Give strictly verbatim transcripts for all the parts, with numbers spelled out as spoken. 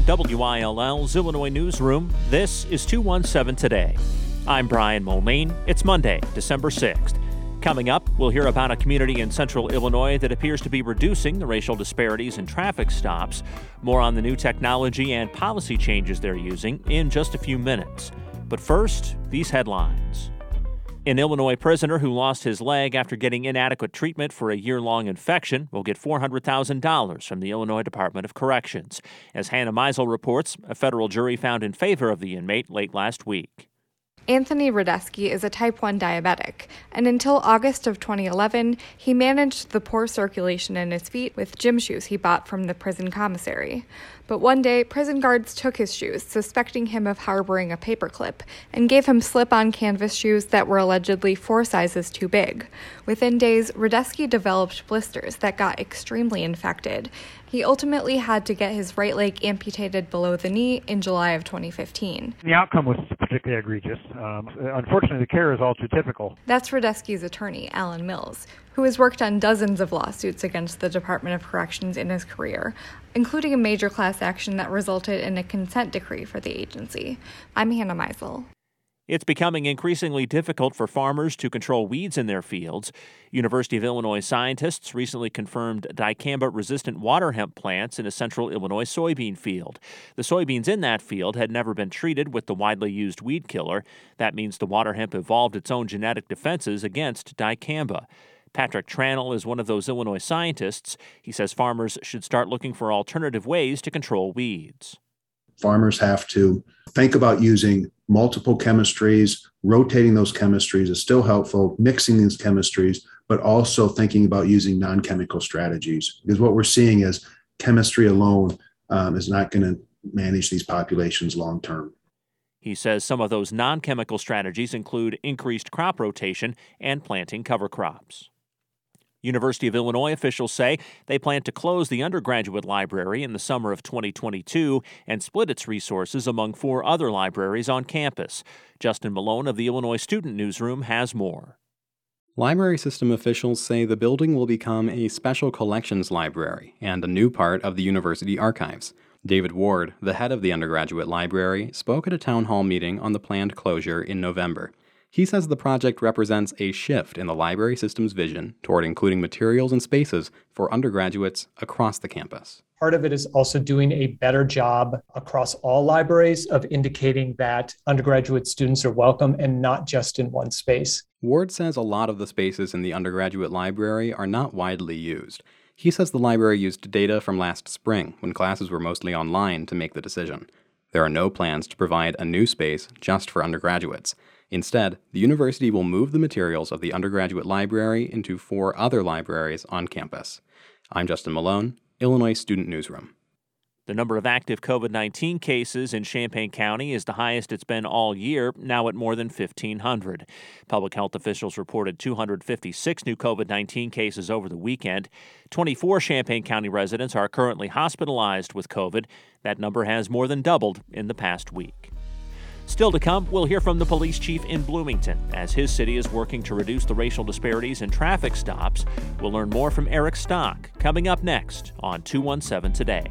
W I L L's Illinois Newsroom, this is two one seven Today. I'm Brian Mulneen. It's Monday, December sixth. Coming up, we'll hear about a community in central Illinois that appears to be reducing the racial disparities in traffic stops. More on the new technology and policy changes they're using in just a few minutes. But first, these headlines. An Illinois prisoner who lost his leg after getting inadequate treatment for a year-long infection will get four hundred thousand dollars from the Illinois Department of Corrections. As Hannah Meisel reports, a federal jury found in favor of the inmate late last week. Anthony Radesky is a type one diabetic, and until August of twenty eleven, he managed the poor circulation in his feet with gym shoes he bought from the prison commissary. But one day, prison guards took his shoes, suspecting him of harboring a paperclip, and gave him slip-on canvas shoes that were allegedly four sizes too big. Within days, Radesky developed blisters that got extremely infected. He ultimately had to get his right leg amputated below the knee in July of twenty fifteen. The outcome was particularly egregious. Um, unfortunately, the care is all too typical. That's Radesky's attorney, Alan Mills, who has worked on dozens of lawsuits against the Department of Corrections in his career, including a major class action that resulted in a consent decree for the agency. I'm Hannah Meisel. It's becoming increasingly difficult for farmers to control weeds in their fields. University of Illinois scientists recently confirmed dicamba-resistant water hemp plants in a central Illinois soybean field. The soybeans in that field had never been treated with the widely used weed killer. That means the water hemp evolved its own genetic defenses against dicamba. Patrick Tranel is one of those Illinois scientists. He says farmers should start looking for alternative ways to control weeds. Farmers have to think about using multiple chemistries. Rotating those chemistries is still helpful, mixing these chemistries, but also thinking about using non-chemical strategies. Because what we're seeing is chemistry alone um, is not going to manage these populations long term. He says some of those non-chemical strategies include increased crop rotation and planting cover crops. University of Illinois officials say they plan to close the undergraduate library in the summer of twenty twenty-two and split its resources among four other libraries on campus. Justin Malone of the Illinois Student Newsroom has more. Library system officials say the building will become a special collections library and a new part of the university archives. David Ward, the head of the undergraduate library, spoke at a town hall meeting on the planned closure in November. He says the project represents a shift in the library system's vision toward including materials and spaces for undergraduates across the campus. Part of it is also doing a better job across all libraries of indicating that undergraduate students are welcome and not just in one space. Ward says a lot of the spaces in the undergraduate library are not widely used. He says the library used data from last spring, when classes were mostly online, to make the decision. There are no plans to provide a new space just for undergraduates. Instead, the university will move the materials of the undergraduate library into four other libraries on campus. I'm Justin Malone, Illinois Student Newsroom. The number of active COVID nineteen cases in Champaign County is the highest it's been all year, now at more than fifteen hundred. Public health officials reported two hundred fifty-six new COVID nineteen cases over the weekend. twenty-four Champaign County residents are currently hospitalized with COVID. That number has more than doubled in the past week. Still to come, we'll hear from the police chief in Bloomington as his city is working to reduce the racial disparities in traffic stops. We'll learn more from Eric Stock coming up next on two one seven Today.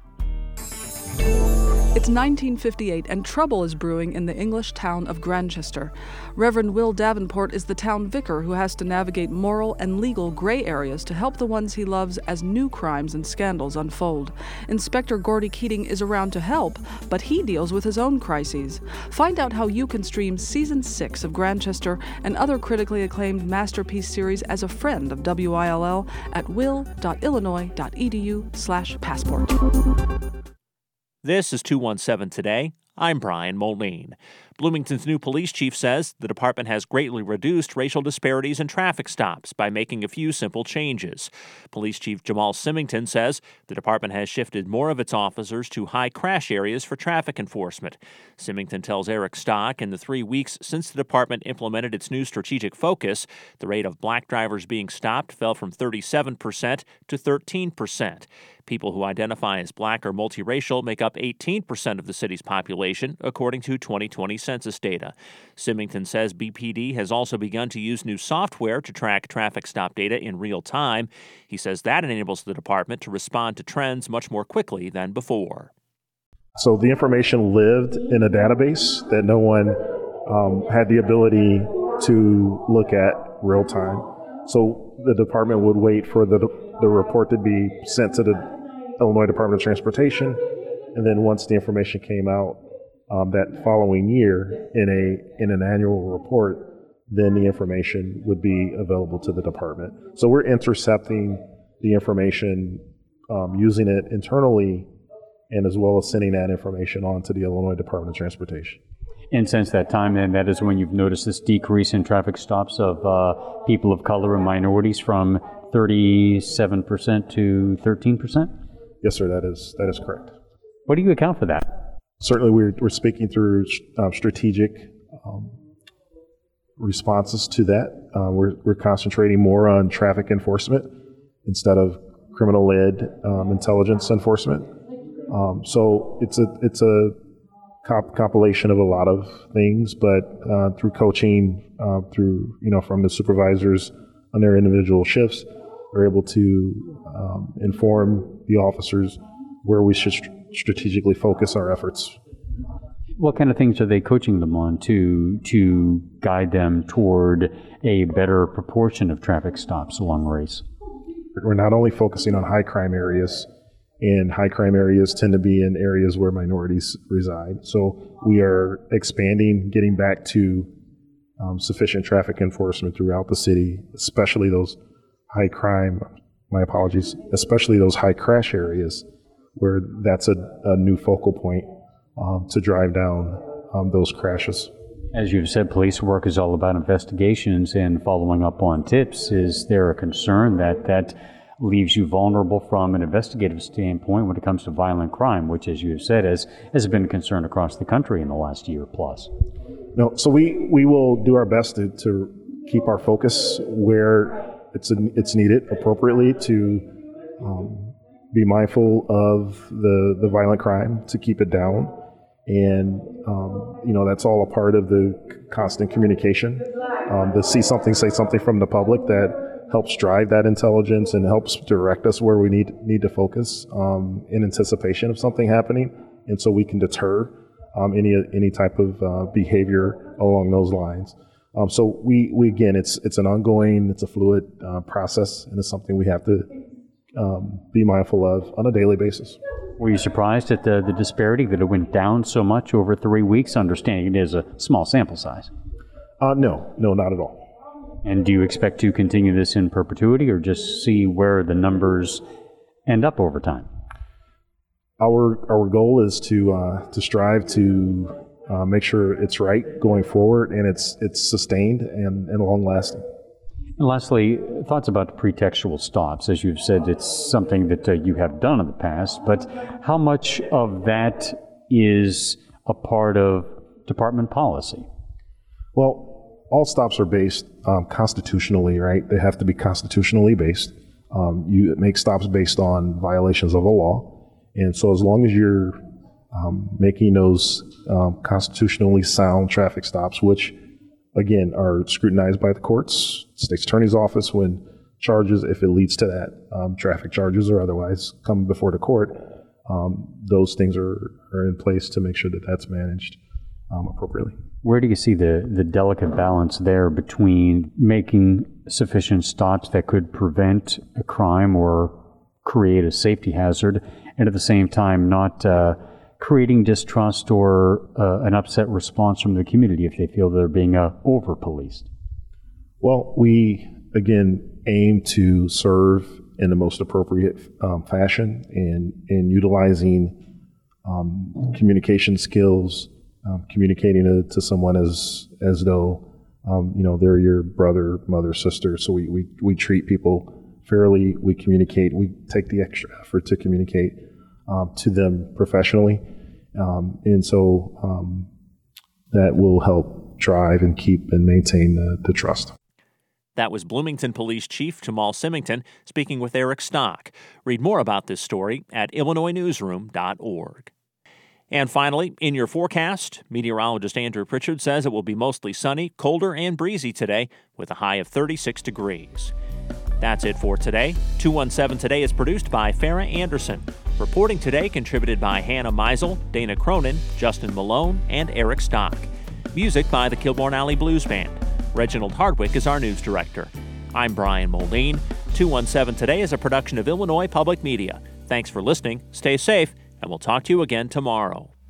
It's nineteen fifty-eight, and trouble is brewing in the English town of Grantchester. Reverend Will Davenport is the town vicar who has to navigate moral and legal gray areas to help the ones he loves as new crimes and scandals unfold. Inspector Gordy Keating is around to help, but he deals with his own crises. Find out how you can stream Season six of Grantchester and other critically acclaimed masterpiece series as a friend of W I L L at will.illinois.edu slash passport. This is two one seven Today. I'm Brian Mulneen. Bloomington's new police chief says the department has greatly reduced racial disparities in traffic stops by making a few simple changes. Police Chief Jamal Symington says the department has shifted more of its officers to high crash areas for traffic enforcement. Symington tells Eric Stock in the three weeks since the department implemented its new strategic focus, the rate of black drivers being stopped fell from thirty-seven percent to thirteen percent. People who identify as black or multiracial make up eighteen percent of the city's population, according to twenty twenty census data. Symington says B P D has also begun to use new software to track traffic stop data in real time. He says that enables the department to respond to trends much more quickly than before. So the information lived in a database that no one um, had the ability to look at real time. So the department would wait for the the report to be sent to the Illinois Department of Transportation, and then once the information came out um, that following year in a in an annual report, then the information would be available to the department. So we're intercepting the information, um, using it internally, and as well as sending that information on to the Illinois Department of Transportation. And since that time, then, that is when you've noticed this decrease in traffic stops of uh, people of color and minorities from thirty-seven percent to thirteen percent? Yes, sir, that is that is correct. What do you account for that? Certainly, we're, we're speaking through uh, strategic um, responses to that. Uh, we're, we're concentrating more on traffic enforcement instead of criminal-led um, intelligence enforcement. Um, so it's a it's a comp- compilation of a lot of things, but uh, through coaching, uh, through you know from the supervisors on their individual shifts, we're able to um, inform the officers where we should st- strategically focus our efforts. What kind of things are they coaching them on to to guide them toward a better proportion of traffic stops along race? We're not only focusing on high crime areas, and high crime areas tend to be in areas where minorities reside. So we are expanding, getting back to um, sufficient traffic enforcement throughout the city, especially those high crime, my apologies, especially those high crash areas where that's a, a new focal point um, to drive down um, those crashes. As you've said, police work is all about investigations and following up on tips. Is there a concern that that leaves you vulnerable from an investigative standpoint when it comes to violent crime, which, as you have said, has, has been a concern across the country in the last year plus? No, so we, we will do our best to, to keep our focus where it's it's needed appropriately to um, be mindful of the, the violent crime, to keep it down. And, um, you know, that's all a part of the constant communication. Um, to see something, say something from the public that helps drive that intelligence and helps direct us where we need need to focus um, in anticipation of something happening. And so we can deter um, any any type of uh, behavior along those lines. Um, so we, we, again, it's it's an ongoing, it's a fluid uh, process, and it's something we have to um, be mindful of on a daily basis. Were you surprised at the, the disparity that it went down so much over three weeks, understanding it is a small sample size? Uh, no, no, not at all. And do you expect to continue this in perpetuity or just see where the numbers end up over time? Our our goal is to uh, to strive to uh, make sure it's right going forward and it's it's sustained and, and long lasting. And lastly, thoughts about pretextual stops. As you've said, it's something that uh, you have done in the past, but how much of that is a part of department policy? Well, all stops are based um, constitutionally, right? They have to be constitutionally based. Um, you make stops based on violations of a law. And so as long as you're um, making those um, constitutionally sound traffic stops, which again, are scrutinized by the courts, state's attorney's office, when charges, if it leads to that, um, traffic charges or otherwise come before the court, um, those things are, are in place to make sure that that's managed um, appropriately. Where do you see the, the delicate balance there between making sufficient stops that could prevent a crime or create a safety hazard, and at the same time not uh, creating distrust or uh, an upset response from the community if they feel they're being uh, over-policed? Well, we, again, aim to serve in the most appropriate um, fashion and, and utilizing um, communication skills, um, communicating to, to someone as as though, um, you know, they're your brother, mother, sister. So we, we, we treat people fairly, we communicate, we take the extra effort to communicate Um, to them professionally, um, and so um, that will help drive and keep and maintain the, the trust. That was Bloomington Police Chief Jamal Symington speaking with Eric Stock. Read more about this story at illinois newsroom dot org. And finally, in your forecast, meteorologist Andrew Pritchard says it will be mostly sunny, colder, and breezy today with a high of thirty-six degrees. That's it for today. two one seven Today is produced by Farah Anderson. Reporting today contributed by Hannah Meisel, Dana Cronin, Justin Malone, and Eric Stock. Music by the Kilbourne Alley Blues Band. Reginald Hardwick is our news director. I'm Brian Moline. two one seven Today is a production of Illinois Public Media. Thanks for listening, stay safe, and we'll talk to you again tomorrow.